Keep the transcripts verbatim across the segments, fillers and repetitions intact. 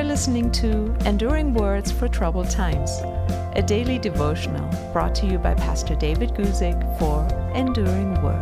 listening to Enduring Words for Troubled Times, a daily devotional brought to you by Pastor David Guzik for Enduring Word.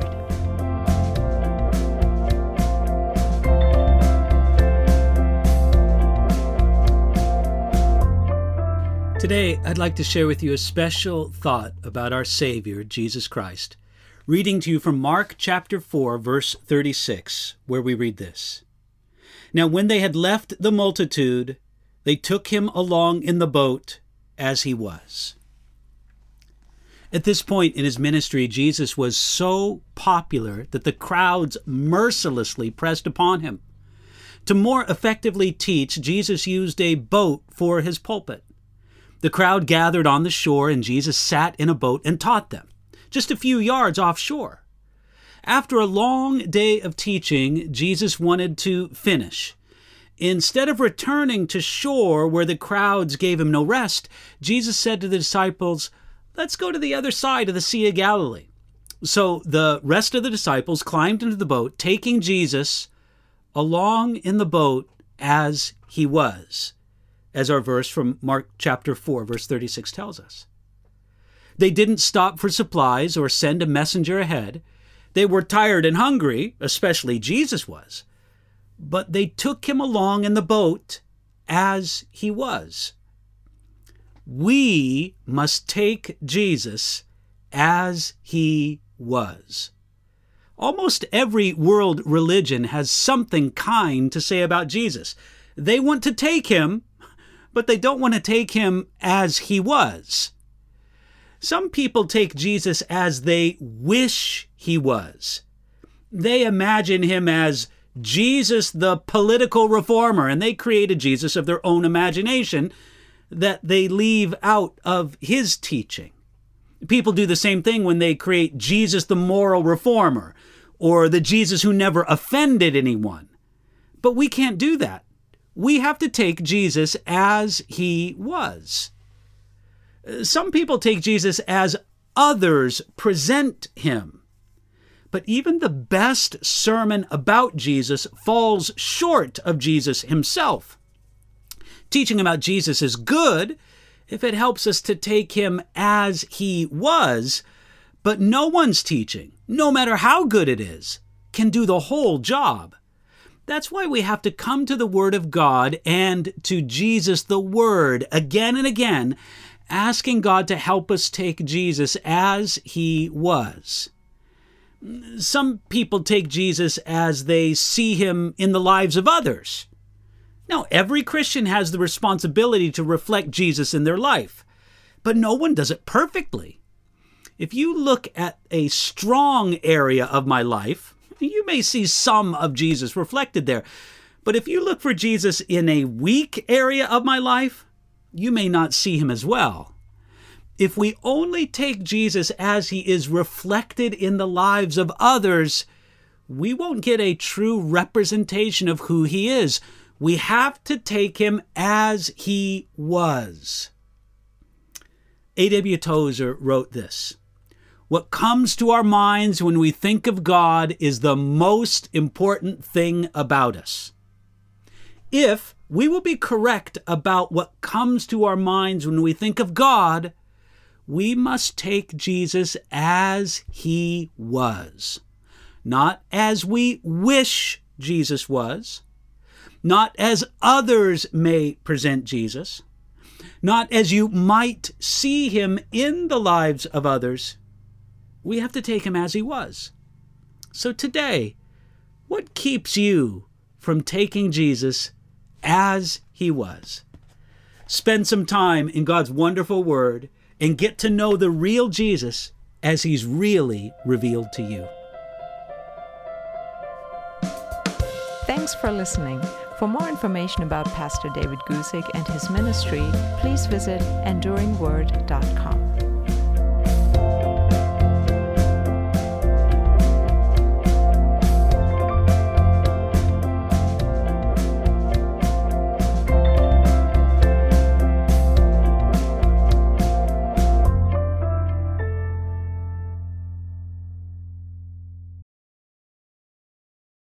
Today, I'd like to share with you a special thought about our Savior, Jesus Christ, reading to you from Mark chapter four, verse thirty-six, where we read this. Now when they had left the multitude, they took him along in the boat as he was. At this point in his ministry, Jesus was so popular that the crowds mercilessly pressed upon him. To more effectively teach, Jesus used a boat for his pulpit. The crowd gathered on the shore, and Jesus sat in a boat and taught them, just a few yards offshore. After a long day of teaching, Jesus wanted to finish. Instead of returning to shore where the crowds gave him no rest, Jesus said to the disciples, "Let's go to the other side of the Sea of Galilee." So the rest of the disciples climbed into the boat, taking Jesus along in the boat as he was, as our verse from Mark chapter four, verse thirty-six tells us. They didn't stop for supplies or send a messenger ahead. They were tired and hungry, especially Jesus was, but they took him along in the boat as he was. We must take Jesus as he was. Almost every world religion has something kind to say about Jesus. They want to take him, but they don't want to take him as he was. Some people take Jesus as they wish he was. They imagine him as Jesus the political reformer, and they create a Jesus of their own imagination that they leave out of his teaching. People do the same thing when they create Jesus the moral reformer, or the Jesus who never offended anyone. But we can't do that. We have to take Jesus as he was. Some people take Jesus as others present him. But even the best sermon about Jesus falls short of Jesus himself. Teaching about Jesus is good if it helps us to take him as he was, but no one's teaching, no matter how good it is, can do the whole job. That's why we have to come to the Word of God and to Jesus the Word again and again, asking God to help us take Jesus as he was. Some people take Jesus as they see him in the lives of others. Now, every Christian has the responsibility to reflect Jesus in their life, but no one does it perfectly. If you look at a strong area of my life, you may see some of Jesus reflected there. But if you look for Jesus in a weak area of my life, you may not see him as well. If we only take Jesus as he is reflected in the lives of others, we won't get a true representation of who he is. We have to take him as he was. A W Tozer wrote this: "What comes to our minds when we think of God is the most important thing about us." If we will be correct about what comes to our minds when we think of God, we must take Jesus as he was, not as we wish Jesus was, not as others may present Jesus, not as you might see him in the lives of others. We have to take him as he was. So today, what keeps you from taking Jesus as he was? Spend some time in God's wonderful Word and get to know the real Jesus as he's really revealed to you. Thanks for listening. For more information about Pastor David Guzik and his ministry, please visit enduring word dot com.